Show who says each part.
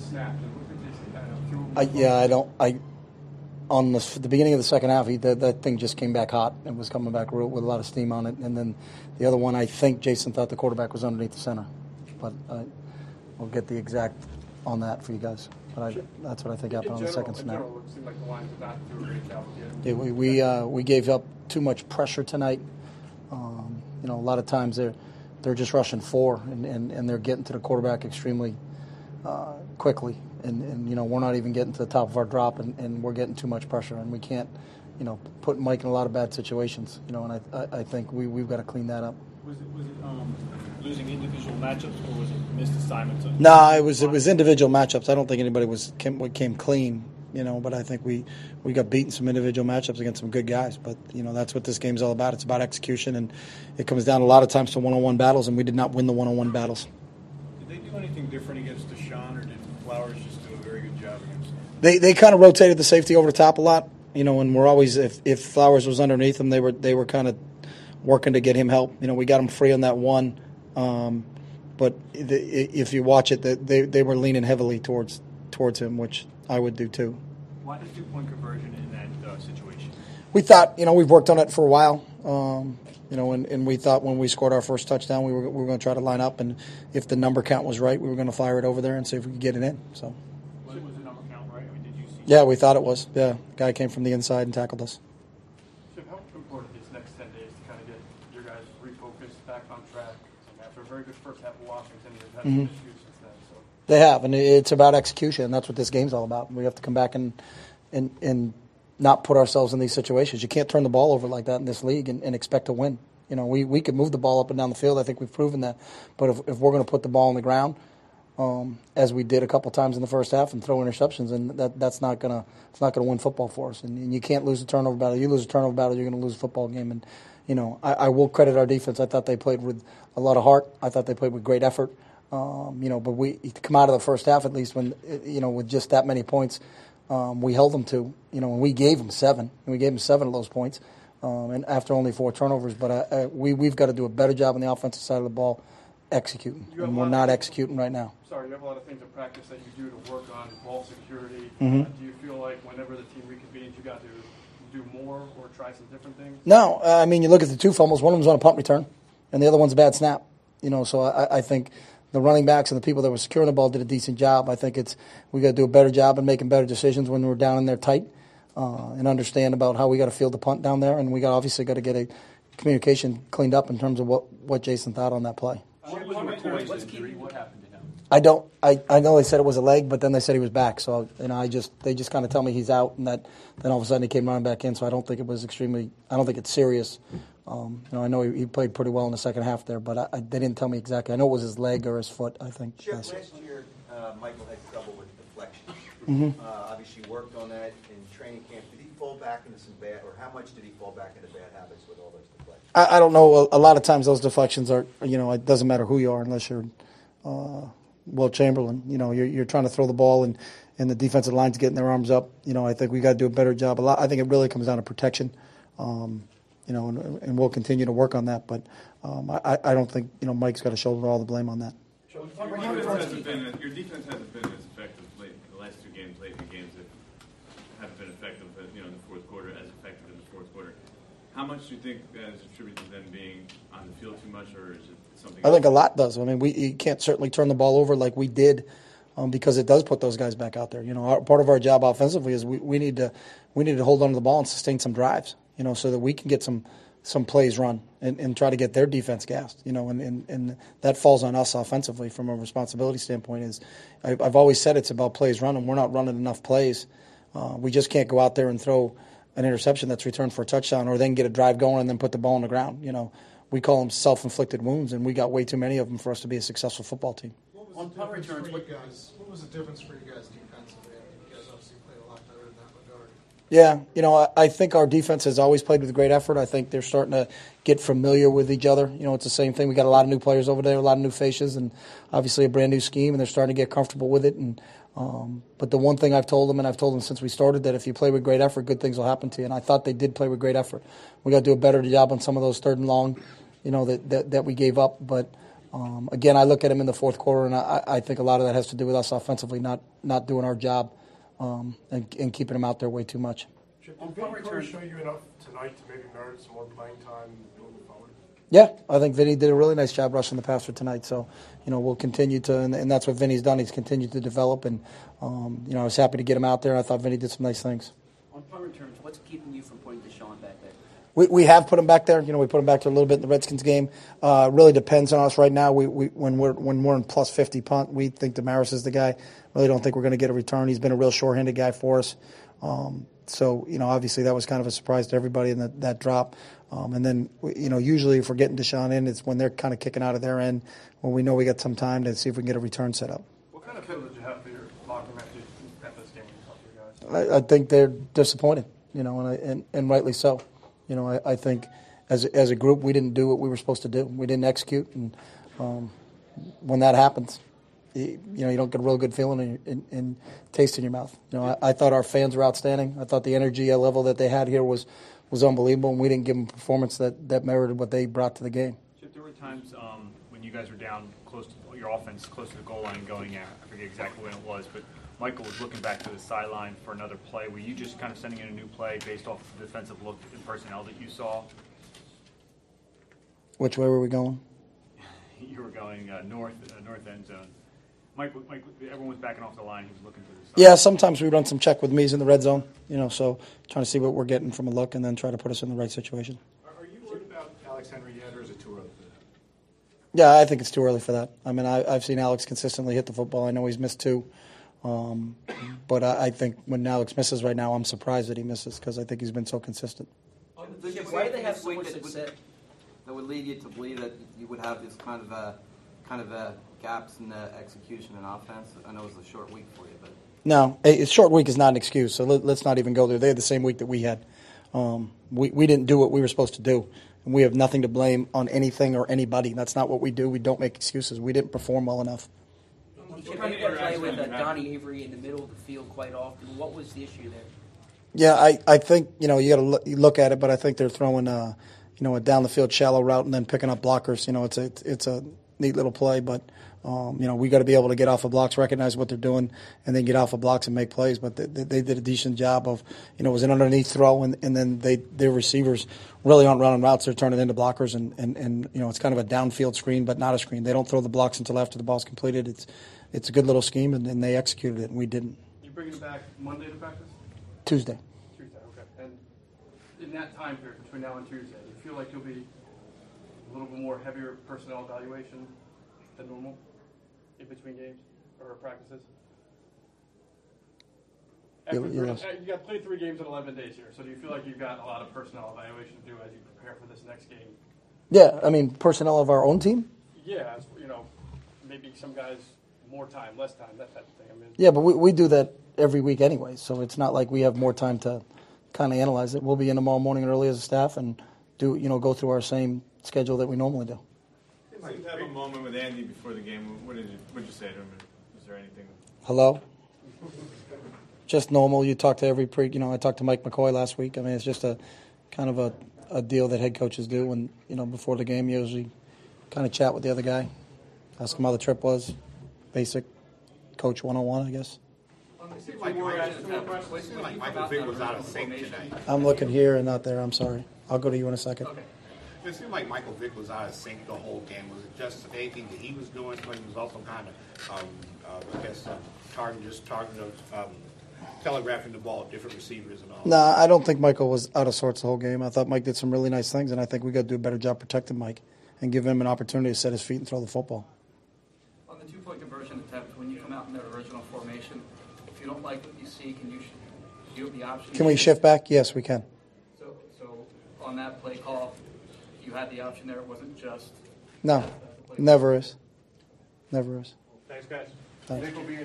Speaker 1: snap. It looked like they kind of threw
Speaker 2: the beginning of the second half, that thing just came back hot and was coming back with a lot of steam on it. And then the other one, I think Jason thought the quarterback was underneath the center. But we'll get the exact on that for you guys. But that's what I think happened on the second snap.
Speaker 1: In general, it seemed like the Lions did not do a great job
Speaker 2: of we gave up too much pressure tonight. A lot of times they're just rushing four and they're getting to the quarterback extremely quickly. And we're not even getting to the top of our drop, and we're getting too much pressure, and we can't, put Mike in a lot of bad situations. And I think we've got to clean that up.
Speaker 3: Was it losing individual matchups, or was it missed assignments?
Speaker 2: No, it was individual matchups. I don't think anybody came clean. But I think we got beaten some individual matchups against some good guys. But that's what this game's all about. It's about execution, and it comes down a lot of times to one-on-one battles, and we did not win the one-on-one battles.
Speaker 3: Did they do anything different against Deshaun, or did Flowers just do a very good job against him?
Speaker 2: They kind of rotated the safety over the top a lot, and we're always if Flowers was underneath him, they were kind of working to get him help. We got him free on that one, but if you watch it, they were leaning heavily towards him, which I would do too.
Speaker 3: Why the 2-point conversion in that situation?
Speaker 2: We thought, we've worked on it for a while. And we thought when we scored our first touchdown, we were going to try to line up, and if the number count was right, we were going to fire it over there and see if we could get it in. So.
Speaker 3: Was the number count right? Did you see?
Speaker 2: Yeah, we thought it was. Yeah, guy came from the inside and tackled us.
Speaker 1: Chip, how important these next 10 days to kind of get your guys refocused, back on track? After a very good first half of Washington, you've had some issues since then. So.
Speaker 2: They have, and it's about execution, and that's what this game's all about. We have to come back and not put ourselves in these situations. You can't turn the ball over like that in this league and expect to win. We could move the ball up and down the field. I think we've proven that. But if we're going to put the ball on the ground, as we did a couple times in the first half, and throw interceptions, and that's not going to win football for us. And you can't lose a turnover battle. You lose a turnover battle, you're going to lose a football game. And I will credit our defense. I thought they played with a lot of heart. I thought they played with great effort. But we to come out of the first half, at least when with just that many points, we held them to, and we gave them 7, and we gave them 7 of those points, and after only 4 turnovers. But we've got to do a better job on the offensive side of the ball, executing, and we're not executing right now.
Speaker 1: Sorry, you have a lot of things in practice that you do to work on ball security.
Speaker 2: Mm-hmm.
Speaker 1: Do you feel like whenever the team reconvenes, you got to do more or try some different things?
Speaker 2: No, you look at the 2 fumbles. One of them's on a punt return, and the other one's a bad snap. So I think the running backs and the people that were securing the ball did a decent job. I think we got to do a better job in making better decisions when we're down in there tight, and understand about how we got to field the punt down there, and we obviously got to get a communication cleaned up in terms of what Jason thought on that play.
Speaker 3: What's keeping what happened to him?
Speaker 2: I don't. I know they said it was a leg, but then they said he was back. So they just kind of tell me he's out, and that then all of a sudden he came running back in. So I don't think it was extremely. I don't think it's serious. I know he played pretty well in the second half there, but they didn't tell me exactly. I know it was his leg or his foot, I think.
Speaker 4: Chip, last year, Michael had trouble with deflections.
Speaker 2: Mm-hmm.
Speaker 4: Obviously worked on that in training camp. Did he fall back into some bad, or how much did he fall back into bad habits with all those deflections?
Speaker 2: I don't know. A lot of times those deflections are, it doesn't matter who you are unless you're Will Chamberlain. You're trying to throw the ball and the defensive line's getting their arms up. I think we got to do a better job. I think it really comes down to protection. And we'll continue to work on that. But I don't think Mike's got to shoulder all the blame on that.
Speaker 5: Your defense hasn't been as effective late. The last 2 games, late in the games that haven't been effective, in the fourth quarter, as effective in the fourth quarter. How much do you think that is attributed to them being on the field too much, or is it something?
Speaker 2: I think a lot does. You can't certainly turn the ball over like we did, because it does put those guys back out there. Part of our job offensively is we need to hold on to the ball and sustain some drives. So that we can get some plays run and try to get their defense gassed. And that falls on us offensively from a responsibility standpoint. Is I've always said it's about plays run, and we're not running enough plays. We just can't go out there and throw an interception that's returned for a touchdown, or then get a drive going and then put the ball on the ground. We call them self-inflicted wounds, and we got way too many of them for us to be a successful football team.
Speaker 6: On punt returns, what was the difference for you guys defensively? You guys obviously played a lot better in that regard.
Speaker 2: Yeah, I think our defense has always played with great effort. I think they're starting to get familiar with each other. It's the same thing. We got a lot of new players over there, a lot of new faces, and obviously a brand new scheme, and they're starting to get comfortable with it. And but the one thing I've told them, and I've told them since we started, that if you play with great effort, good things will happen to you. And I thought they did play with great effort. We got to do a better job on some of those 3rd and long, that we gave up. But Again, I look at him in the fourth quarter, and I think a lot of that has to do with us offensively not doing our job and keeping him out there way too much.
Speaker 7: Did Vinny Curry show you enough tonight to maybe merit some more playing time moving forward?
Speaker 2: Yeah, I think Vinny did a really nice job rushing the passer tonight. So, we'll continue to, and that's what Vinny's done. He's continued to develop, and I was happy to get him out there. I thought Vinny did some nice things.
Speaker 8: On punt returns, what's keeping you from putting Deshaun back there?
Speaker 2: We have put him back there. We put him back there a little bit in the Redskins game. Really depends on us right now. When we're in plus 50 punt, we think Damaris is the guy. Really don't think we're going to get a return. He's been a real short-handed guy for us. So obviously that was kind of a surprise to everybody in that drop. And then usually if we're getting Deshaun in, it's when they're kind of kicking out of their end, when we know we got some time to see if we can get a return set up.
Speaker 1: What kind of feel did you have for your locker room at this game when you talked to your guys?
Speaker 2: I think they're disappointed, and rightly so. I think as a group we didn't do what we were supposed to do. We didn't execute, and when that happens, you don't get a real good feeling and taste in your mouth. I thought our fans were outstanding. I thought the energy level that they had here was unbelievable, and we didn't give them performance that merited what they brought to the game.
Speaker 9: Chip, there were times when you guys were down close to your offense, close to the goal line going out. I forget exactly when it was, but Michael was looking back to the sideline for another play. Were you just kind of sending in a new play based off the defensive look and personnel that you saw?
Speaker 2: Which way were we going?
Speaker 9: You were going north end zone. Mike, everyone was backing off the line. He was looking to the side.
Speaker 2: Yeah, sometimes we run some check with me's in the red zone, so trying to see what we're getting from a look and then try to put us in the right situation.
Speaker 3: Are you worried about Alex Henry yet, or is it too early for that?
Speaker 2: Yeah, I think it's too early for that. I mean, I've seen Alex consistently hit the football. I know he's missed 2. But I think when Alex misses right now, I'm surprised that he misses because I think he's been so consistent.
Speaker 8: Why do they have so much success?
Speaker 10: That would lead you to believe that you would have this kind of gaps in the execution and offense. I know it's a short week for you, but
Speaker 2: no, a short week is not an excuse. So let's not even go there. They had the same week that we had. We didn't do what we were supposed to do, and we have nothing to blame on anything or anybody. That's not what we do. We don't make excuses. We didn't perform well enough.
Speaker 8: You play with Donnie Avery in the middle of the field quite often. What was the issue there?
Speaker 2: Yeah, I think you got to look at it, but I think they're throwing a down the field shallow route and then picking up blockers. It's a neat little play, but we got to be able to get off of blocks, recognize what they're doing, and then get off of blocks and make plays. But they did a decent job of it was an underneath throw, and then their receivers really aren't running routes; they're turning into blockers, and it's kind of a downfield screen, but not a screen. They don't throw the blocks until after the ball's completed. It's a good little scheme, and they executed it, and we didn't.
Speaker 1: You bringing it back Monday to practice?
Speaker 2: Tuesday.
Speaker 1: Tuesday, okay. And in that time period between now and Tuesday, do you feel like you'll be a little bit more heavier personnel evaluation than normal in between games or practices? You got played 3 games in 11 days here, so do you feel like you've got a lot of personnel evaluation to do as you prepare for this next game?
Speaker 2: Yeah, I mean personnel of our own team.
Speaker 1: Yeah, maybe some guys more time, less time, that type of thing. I mean,
Speaker 2: yeah, but we do that every week anyway, so it's not like we have more time to kind of analyze it. We'll be in tomorrow morning early as a staff and go through our same schedule that we normally do.
Speaker 5: You seemed to have a moment with Andy before the game. What did you say to him? Was there anything?
Speaker 2: Hello? Just normal. You talk to every I talked to Mike McCoy last week. I mean, it's just a kind of a deal that head coaches do, and before the game, you usually kind of chat with the other guy, ask him how the trip was, basic coach 101, I guess.
Speaker 11: It seemed like Michael Vick was out of sync tonight.
Speaker 2: I'm looking here and not there. I'm sorry. I'll go to you in a second.
Speaker 11: Okay. It seemed like Michael Vick was out of sync the whole game. Was it just anything that he was doing? So he was also kind of, telegraphing the ball to different receivers and all.
Speaker 2: Nah, I don't think Michael was out of sorts the whole game. I thought Mike did some really nice things, and I think we got to do a better job protecting Mike and give him an opportunity to set his feet and throw the football.
Speaker 12: On the 2-point conversion attempt, when you come out in the original formation, if you don't like what you see, can you have the option?
Speaker 2: Can we shift back? Yes, we can.
Speaker 12: So on that play call, you had the option there. It wasn't just.
Speaker 2: No, never is. Never is.
Speaker 1: Thanks, guys.
Speaker 2: Thanks.